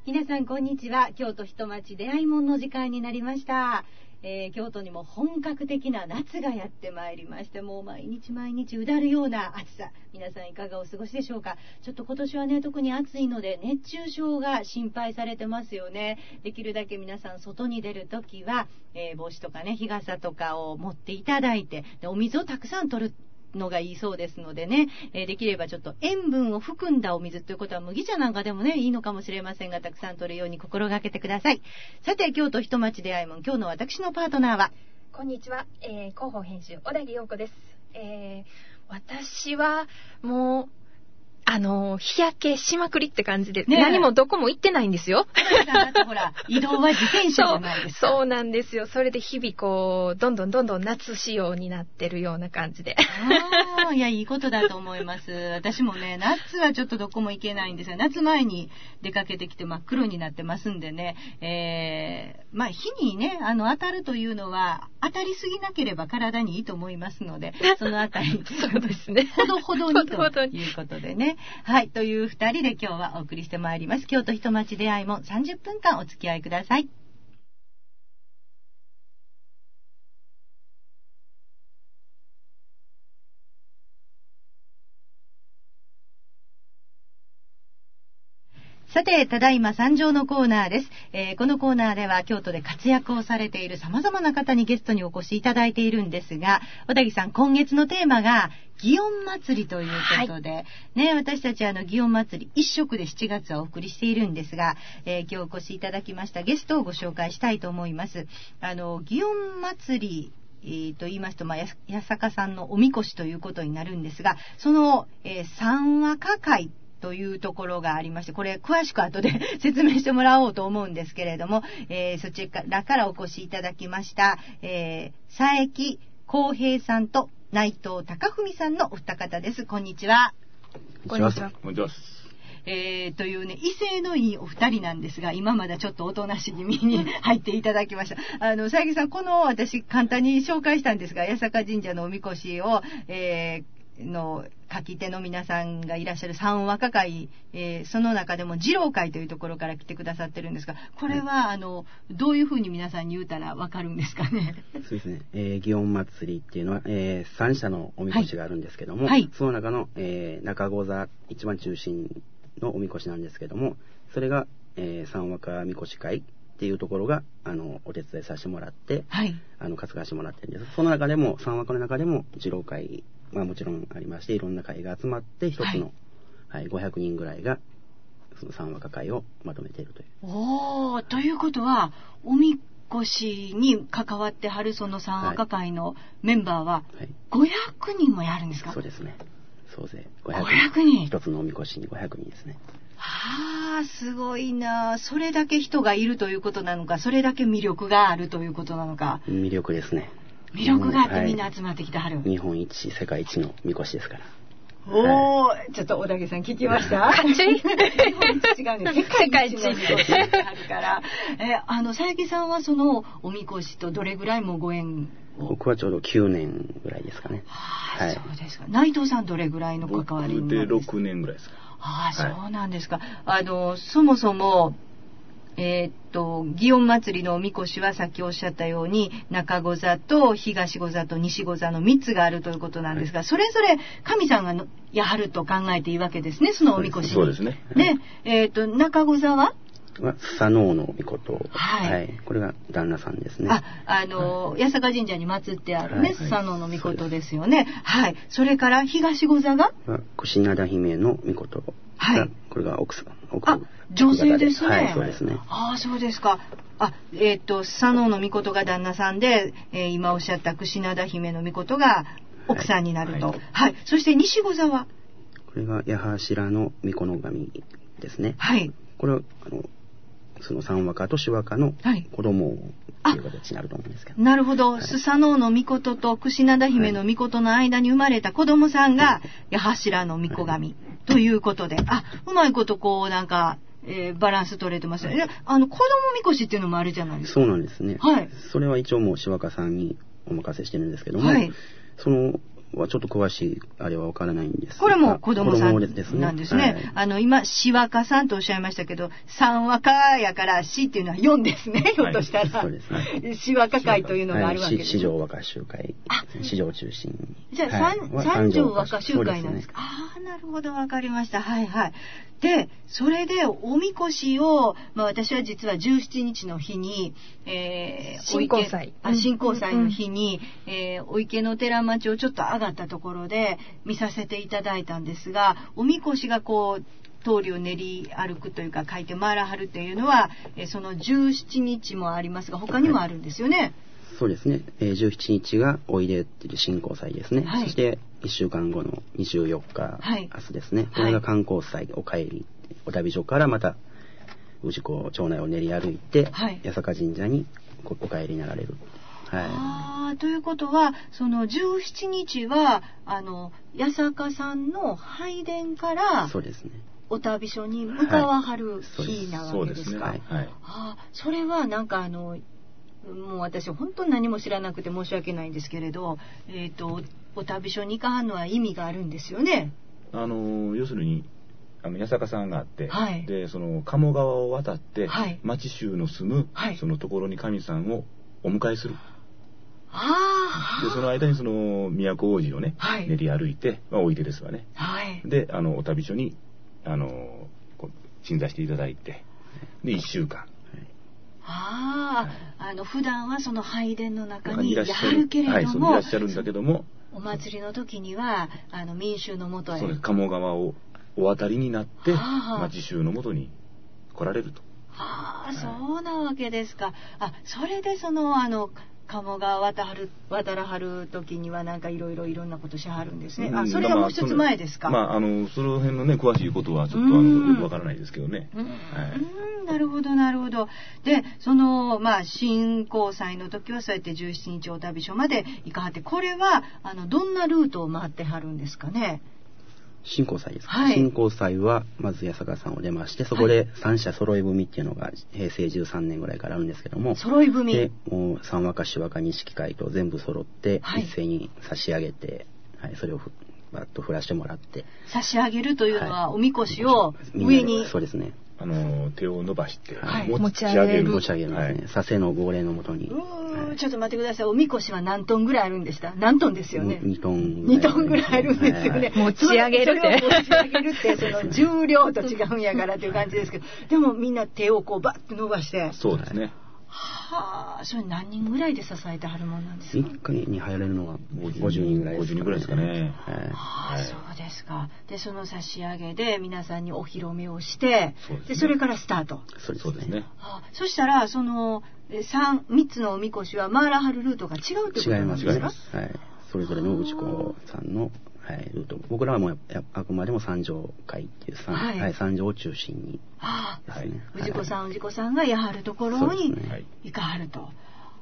皆さんこんにちは。京都人町出会いもんの時間になりました。京都にも本格的な夏がやってまいりまして、もう毎日毎日うだるような暑さ、皆さんいかがお過ごしでしょうか。ちょっと今年はね、特に暑いので熱中症が心配されてますよね。できるだけ皆さん外に出るときは、帽子とかね、日傘とかを持っていただいて、でお水をたくさん取るのがいいそうですのでね、できればちょっと塩分を含んだお水ということは麦茶なんかでもねいいのかもしれませんが、たくさん取るように心がけてください。さて、京都人町出会いもん、今日の私のパートナーは、 こんにちは、広報編集小田切陽子です。私はもう日焼けしまくりって感じで、何もどこも行ってないんですよ。 ほら移動は自転車じゃないですか。 そうなんですよ。それで日々こうどんどん夏仕様になってるような感じで。 いや、いいことだと思います。私もね、夏はちょっとどこも行けないんですが、夏前に出かけてきて真っ黒になってますんでね、日にね当たるというのは当たりすぎなければ体にいいと思いますので、そのあたりそうですね、 ほどほどにということでね。はい、という2人で今日はお送りしてまいります。京都人町出会いも30分間お付き合いください。さて、ただいま参上のコーナーです。このコーナーでは京都で活躍をされている様々な方にゲストにお越しいただいているんですが、小田木さん、今月のテーマが祇園祭りということで、はい、ね、私たち祇園祭り一色で7月はお送りしているんですが、今日お越しいただきましたゲストをご紹介したいと思います。祇園祭りと言いますと、八坂さんのおみこしということになるんですが、その、三和歌会というところがありまして、これ詳しく後で説明してもらおうと思うんですけれども、そちらからお越しいただきました、佐伯浩平さんと内藤貴文さんのお二方です。こんにちは。 こんにちは。こんにちは。 というね、威勢のいいお二人なんですが、今まだちょっとおとなし気味に入っていただきました。佐伯さん、この私簡単に紹介したんですが、八坂神社のおみこしを、の書き手の皆さんがいらっしゃる三和歌会、その中でも次郎会というところから来てくださってるんですが、これはどういうふうに皆さんに言うたらわかるんですかね。 そうですね、祇園祭りっていうのは、3社のおみこしがあるんですけども、 はい、 その中の、中御座一番中心のおみこしなんですけども、それが、三和歌みこし会っていうところがお手伝いさせてもらって、 はい、 担がしてもらってるんです。その中でも三和歌の中でも次郎会、もちろんありまして、いろんな会が集まって一つの、500人ぐらいがその三和歌会をまとめているという。 ということは、おみこしに関わってはるその三和歌会のメンバーは500人もやるんですか。 そうですね、総勢 500人。 一つのおみこしに500人ですね。 すごいな。それだけ人がいるということなのか、それだけ魅力があるということなのか。 魅力ですね。 魅力があってみんな集まってきてはる。 日本一世界一のみこしですから。 ちょっと小田毛さん聞きました。違うね、世界一のみこしがあるから。佐伯さんはそのおみこしとどれぐらいもご縁を。 僕はちょうど9年ぐらいですかね。 そうですか。内藤さんどれぐらいの関わりになるんですか。 僕で6年ぐらいですか。 そうなんですか。そもそも祇園祭りのおみこしはさっきおっしゃったように中御座と東御座と西御座の3つがあるということなんですが、それぞれ神さんがやはると考えていいわけですね、そのおみこしに。 そうですね。 で、中御座は佐能のみこと、これが旦那さんですね。 八坂神社に祀ってあるね、佐能のみことですよね。それから東御座が櫛灘姫のみこと、これが奥さん。 女性ですね。 そうですね。 そうですか。佐能のみことが旦那さんで、今おっしゃった櫛灘姫のみことが奥さんになると。そして西御座はこれが八柱のみこの神ですね。これはその三和歌と四和歌の子供という形になると思うんですけど。 なるほど。佐能のみことと櫛灘姫のみことの間に生まれた子供さんが八柱のみこ神ということで、うまいことこうなんか、バランス取れてますね。子供みこしっていうのもあるじゃないですか。 そうなんですね。それは一応もう四和歌さんにお任せしてるんですけども、そのはちょっと詳しいあれはわからないんですが、 これも子供さんですねなんですね。今、しわかさんとおっしゃいましたけど、3和歌やからしっていうのは4ですね、ひょっとしたら。 そうですね。 しわか会というのがあるわけです。 四条和歌集会、四条中心に。 じゃあ、三条和歌集会なんですか。ああ、なるほど、わかりました。はいはい。で、それでおみこしを、私は実は17日の日に、 新幸祭の日に、お池の寺町をちょっと上がったところで見させていただいたんですが、おみこしがこう通りを練り歩くというか書いて回らはるというのは、その17日もありますが他にもあるんですよね。 そうですね。17日がおいでっていう新幸祭ですね。 はい、 そして1週間後の24日、 はい、 明日ですね。これが観光祭、お帰り、お旅所からまた氏子町内を練り歩いて、 はい、 八坂神社にお帰りになられる。 はい、ということはその17日は八坂さんの拝殿からそうですね。 お旅所に向かわはる日なわけですか。 そうですね。はい。 それはなんかもう私本当に何も知らなくて申し訳ないんですけれど、お旅所に行かはんのは意味があるんですよね。 要するに八坂さんがあって、 はい、 でその鴨川を渡って、 はい、 町衆の住む、 はい、 そのところに神さんをお迎えする。でその間にその都大路をね、 はい、 練り歩いて、おいでですわね。 はい、 でお旅所に鎮座していただいて、で1週間。 普段はその拝殿の中にいらっしゃるけれども、 はい、そういらっしゃるんだけども、 お祭りの時には民衆のもとへ、 そうです、鴨川をお渡りになって町衆のもとに来られると。 そうなわけですか。それでその鴨川渡らはる時にはなんかいろんなことしはるんですね。それがもう一つ前ですか。 その辺のね詳しいことはちょっとよくわからないですけどね。 なるほどなるほど。でその新幸祭の時はそうやって17日お旅所まで行かはって、これはどんなルートを回ってはるんですかね。 新幸祭ですか。 はい、 新幸祭はまず八坂さんを出まして、そこで三社揃い踏みっていうのが平成13年ぐらいからあるんですけども、 揃い踏みでもう三和歌四和歌錦会と全部揃って、一斉に差し上げて、それをバッと振らしてもらって、 差し上げるというのは、おみこしを上に、 そうですね、 手を伸ばして、 持ち上げるですね。佐世の号令のもとに。 ちょっと待ってください。おみこしは何トンぐらいあるんでした？何トンですよね。 2トン。 2トンぐらいあるんですよね。 持ち上げるって。 それを持ち上げるってその重量と違うんやからっていう感じですけど、でもみんな手をこうバッと伸ばして。 そうですね。 それ何人ぐらいで支えてはるもんなんですか ？1回に入れるのは50人ぐらいですかね。 50人ぐらいですかね。 そうですか。でその差し上げで皆さんにお披露目をして、それからスタート。 そうですね。 そしたらその3つのおみこしは回らはるルートが違うってことなんですか？ 違います。それぞれの氏子さんのルート、僕らはもうあくまでも三条会っていう三条を中心にですね。 氏子さんがやはるところに行かはると。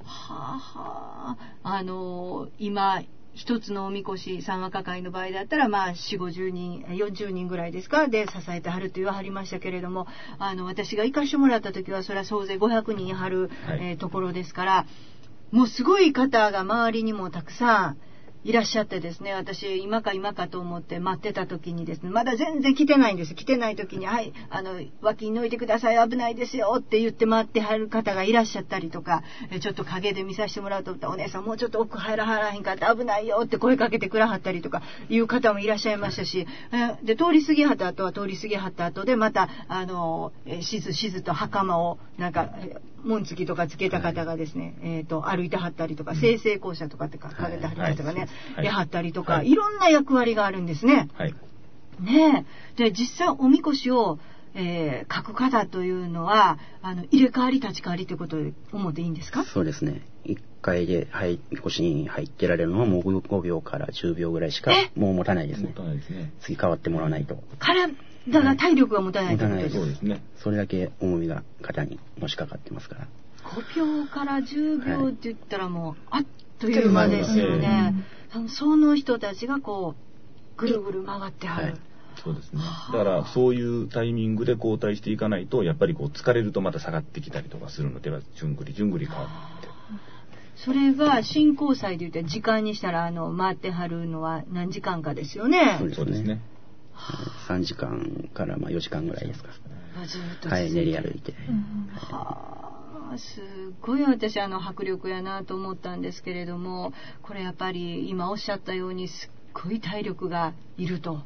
今一つのおみこし三和歌会の場合だったら4、50人40人ぐらいですかで支えてはると言わはりましたけれども、私が行かしてもらった時はそれは総勢500人はる、ところですから、もうすごい方が周りにもたくさんいらっしゃってですね、私今かと思って待ってた時にですね、まだ全然来てないんです。来てない時に脇に抜いてください、危ないですよって言って待ってはる方がいらっしゃったりとか、ちょっと陰で見させてもらうと、お姉さんもうちょっと奥入らはらへんかって危ないよって声かけてくらはったりとかいう方もいらっしゃいましたし、で通り過ぎはった後でまたしずと袴をなんか紋付きとかつけた方がですね、歩いてはったりとか、清々校舎とかって書かれてはったりとかね、やはったりとか、いろんな役割があるんですね。ねえ。で実際おみこしを、書く方というのは入れ替わり立ち替わりということで思っていいんですか？そうですね。 1回でみこしに入ってられるのはもう5秒から10秒ぐらいしかもう持たないですね。次変わってもらわないと。 体が体力が持たないということです。 そうですね。 それだけ重みが肩にのしかかってますから。 5秒から10秒って言ったらもうあっという間ですよね。その人たちがこうぐるぐる回ってはる。 そうですね。だからそういうタイミングで交代していかないと、やっぱりこう疲れるとまた下がってきたりとかするのでは、じゅんぐり変わって。 それは新交際で言ったら時間にしたら回ってはるのは何時間かですよね。 そうですね。 3時間から4時間ぐらいですか。 ずっとはい、練り歩いて。 はあ、すごい私迫力やなと思ったんですけれども、これやっぱり今おっしゃったようにすっごい体力がいると。はい、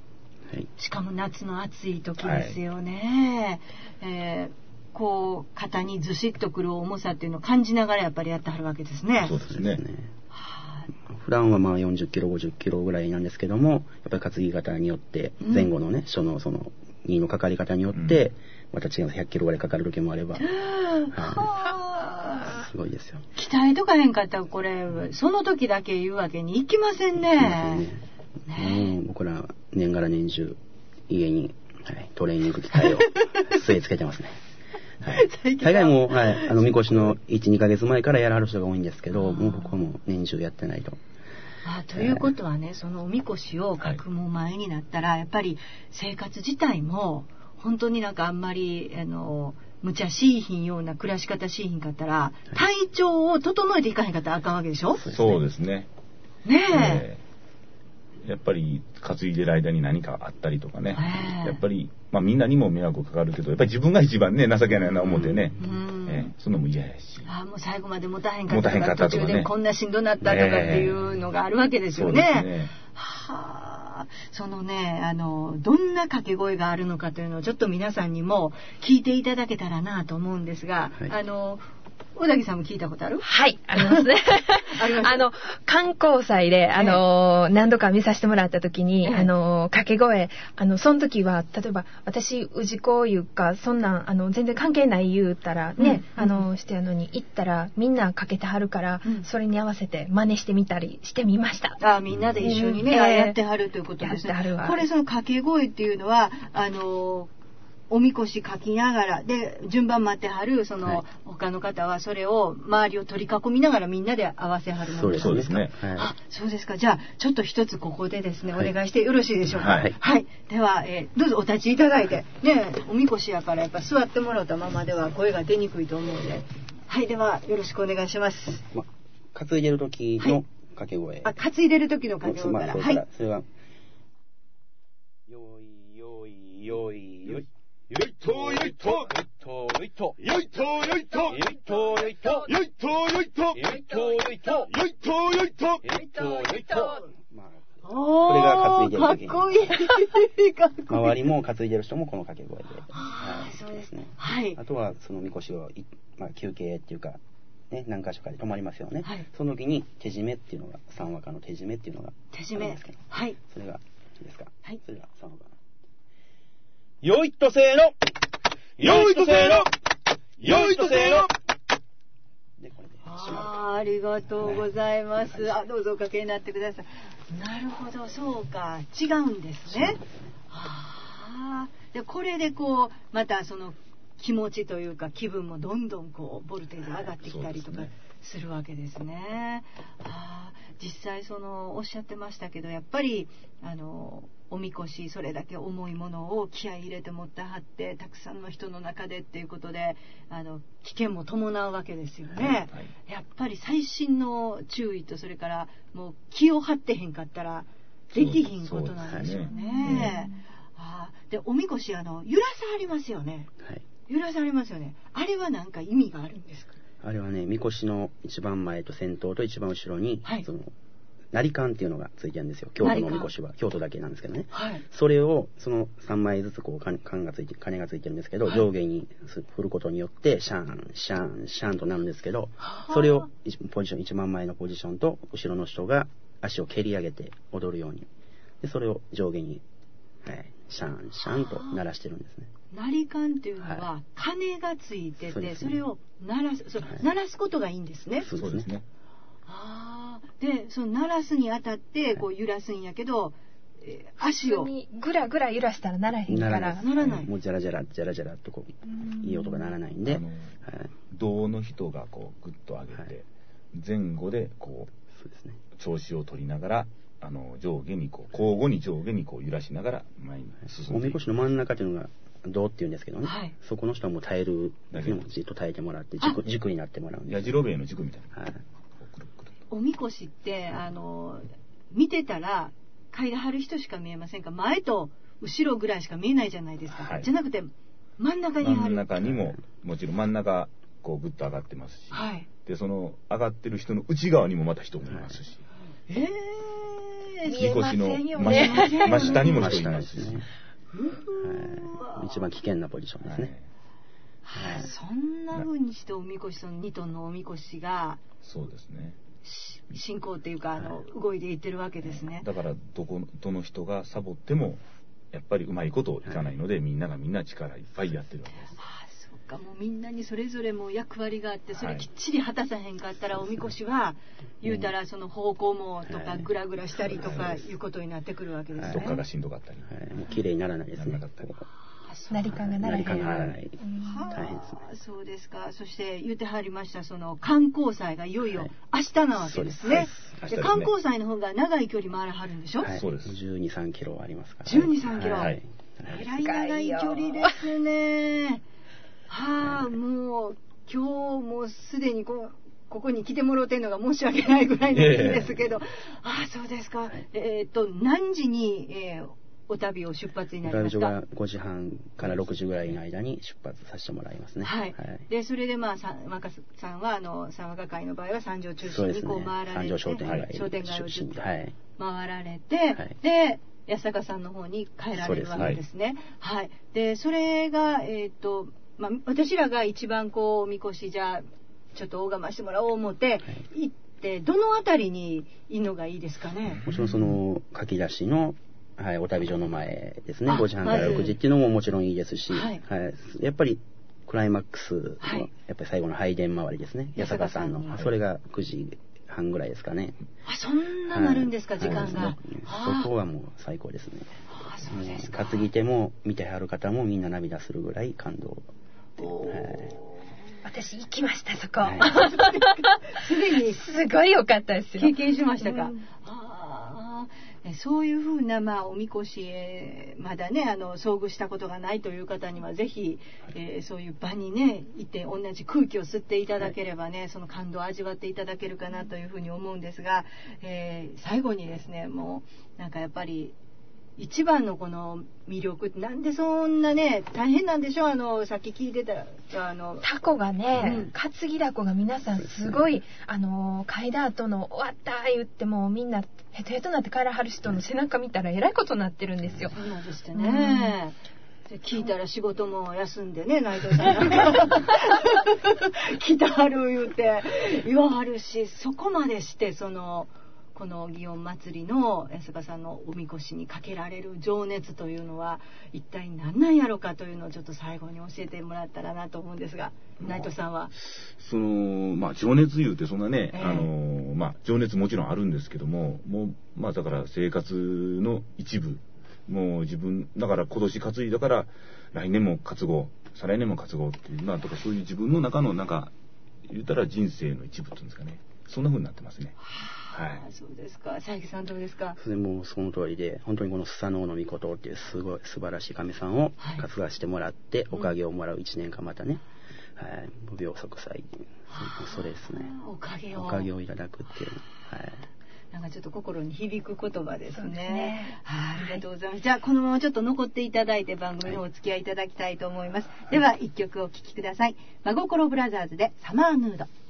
しかも夏の暑い時ですよね。こう肩にずしっとくる重さっていうのを感じながらやっぱりやってはるわけですね。 そうですね。 普段は40キロ50キロぐらいなんですけども、やっぱり担ぎ方によって前後のね、その荷のかかり方によってまた違う100キロぐらいかかる時もあれば、すごいですよ。鍛えとかへんかったらこれその時だけ言うわけにいきませんね。僕ら年がら年中家に、トレーニング機械を据え付けてますね。大概もう、みこしの 1,2 ヶ月前からやらはる人が多いんですけど、もう僕はもう年中やってないと。ということはね、そのおみこしを書くも前になったら、やっぱり生活自体も本当になんかあんまり無茶しいひんような暮らし方しいひんかったら、体調を整えていかへんかったらあかんわけでしょ。 そうですね。 ねえ。 やっぱり担いでる間に何かあったりとかね、やっぱり、みんなにも迷惑かかるけど、やっぱり自分が一番ね情けないな思ってね、そんなも嫌やし、 もう最後まで持たへんかったとか、途中でこんなしんどなったとかっていうのがあるわけですよね。そうですね。そのね、どんな掛け声があるのかというのをちょっと皆さんにも聞いていただけたらなと思うんですが、小田木さんも聞いたことある？ はい、ありますね。観光祭で、何度か見させてもらった時に、掛け声、その時は、例えば、私、氏子言うか、そんなん、全然関係ない言うたらね、してやのに、行ったら、みんなかけてはるから、それに合わせて真似してみたりしてみました。 みんなで一緒にね、やってはるということですね。これ、その掛け声っていうのは、おみこし書きながらで順番待ってはる他の方はそれを周りを取り囲みながらみんなで合わせはるものですか。 そうですね。 そうですか。じゃあちょっと一つここでですね、お願いしてよろしいでしょうか。はい。では、どうぞお立ちいただいてね、おみこしやからやっぱ座ってもらったままでは声が出にくいと思うので、はい、ではよろしくお願いします。 担いでる時の掛け声。 担いでる時の掛け声から。はい。 それはよいよいよいよい。よいとよいとよいとよいとよいとよいとよいとよいとよいとよいとよいとよいとよいとよいとよいとよいと。これが担いでる時に。かっこいい。周りも担いでる人もこの掛け声で。 そうですね。 あとはそのみこしを休憩っていうかね、何箇所かで止まりますよね。その時に手締めっていうのが三和歌の手締めっていうのが手締め。はい。 それがいいですか。 はい。 それが三和歌。よいとせーのよいとせーのよいとせーの。 ありがとうございます。どうぞおかけになってください。なるほど、そうか、違うんですね。でこれでこうまたその気持ちというか気分もどんどんこうボルテージ上がってきたりとかするわけですね。実際おっしゃってましたけど、やっぱりおみこしそれだけ重いものを気合い入れて持ってはってたくさんの人の中でっていうことで危険も伴うわけですよね。やっぱり細心の注意とそれからもう気を張ってへんかったらできひんことなんでしょうね。でおみこし揺らさありますよね。揺らさありますよね。あれは何か意味があるんですか？ あれはね、みこしの一番前と先頭と一番後ろに、なりかんっていうのがついてるんですよ。京都のみこしは京都だけなんですけどね。それをその3枚ずつこう鐘がついてるんですけど、上下に振ることによってシャンシャンシャンとなるんですけど、それをポジション一番前のポジションと後ろの人が足を蹴り上げて踊るように、でそれを上下に、シャンシャンと鳴らしてるんですね。 なりかんっていうのは鐘がついてて、それを鳴らすことがいいんですね。 そうですね。 でその鳴らすにあたってこう揺らすんやけど、足をぐらぐら揺らしたらならへんからならない。 もうジャラジャラジャラジャラとこういい音がならないんで、 胴の人がこうグッと上げて、前後でこう調子を取りながら上下にこう交互に上下にこう揺らしながら前に進んでいく。おみこしの真ん中というのが胴っていうんですけどね、そこの人はもう耐えるだけもじっと耐えてもらって軸になってもらうんで。 やじろべえの軸みたいな。 おみこしって見てたら階段張る人しか見えませんか？前と後ろぐらいしか見えないじゃないですか、はい、じゃなくて真ん中にある。 真ん中にももちろん真ん中こうぐっと上がってますし、はい、でその上がってる人の内側にもまた人もいますし、 見えませんよね。真下にも人いますし、 一番危険なポジションですね。 はい、そんな風にしておみこし、その2トンのおみこしがそうですね、 進行っていうか動いていってるわけですね。 だからどの人がサボってもやっぱりうまいこといかないので、みんながみんな力いっぱいやってるわけです。 そうか、もうみんなにそれぞれも役割があって、それきっちり果たさへんかったら、おみこしは言うたらその方向もとかグラグラしたりとかいうことになってくるわけですね。 どっかがしんどかったり、 もう綺麗にならないですね。 なりかがならない。 大変ですね。 そうですか。そして言ってはりました、その観光祭がいよいよ明日なわけですね。で観光祭の方が長い距離回らはるんでしょ？ そうです。12、3キロありますから。 12、3キロ。えらい長い距離ですね。もう今日もうすでにここに来てもらってんのが申し訳ないぐらいなんですけど、そうですか。何時に、お旅を出発になりますか？ 5時半から6時ぐらいの間に出発させてもらいますね。 はい。でそれで若さんは三和会の場合は三条中心にこう回られて、 三条商店街をずっと回られて、で八坂さんの方に帰られるわけですね。はい。でそれが私らが一番こうおみこしじゃちょっと大釜してもらおう思って行ってどのあたりにいるのがいいですかね？ もちろんその書き出しのお旅所の前ですね。5時半から6時っていうのももちろんいいですし、やっぱりクライマックスの、やっぱり最後の拝殿回りですね。八坂さんの、それが9時半ぐらいですかね。 そんななるんですか、時間が。 そこはもう最高ですね。担ぎ手も見てはる方もみんな涙するぐらい感動。 私行きました、そこ。 すでにすごい良かったですよ。 経験しましたか？そういうふうな、おみこしまだね遭遇したことがないという方にはぜひ、そういう場にね行って同じ空気を吸っていただければね、その感動を味わっていただけるかなというふうに思うんですが、最後にですね、もうなんかやっぱり一番のこの魅力ってなんでそんなね大変なんでしょう。さっき聞いてたタコがね、担ぎだこが皆さんすごい階段後の終わった言ってもみんなヘトヘトなって帰らはる人の背中見たらえらいことになってるんですよ。 そうなんですね。で聞いたら仕事も休んでね、内藤さんなんか来たはる言うて言わはるし、そこまでしてこの祇園祭の八坂さんのおみこしにかけられる情熱というのは一体何なんやろかというのをちょっと最後に教えてもらったらなと思うんですが、内藤さんは情熱言うてそんなね、情熱もちろんあるんですけども、もうだから生活の一部、もう自分だから今年担いだから来年も担ごう、再来年も担ごうっていうとか、そういう自分の中の言ったら人生の一部っていうんですかね、そんな風になってますね。 そうですか。佐伯さんどうですか？ もうその通りで、本当にこのスサノオノミコトっていうすごい素晴らしい神さんを担がしてもらって、おかげをもらう1年間またね、無病息災、それですね。おかげをいただくっていう、 なんかちょっと心に響く言葉ですね。ありがとうございます。じゃあこのままちょっと残っていただいて番組のお付き合いいただきたいと思います。では一曲お聴きください。真心ブラザーズでサマーヌード。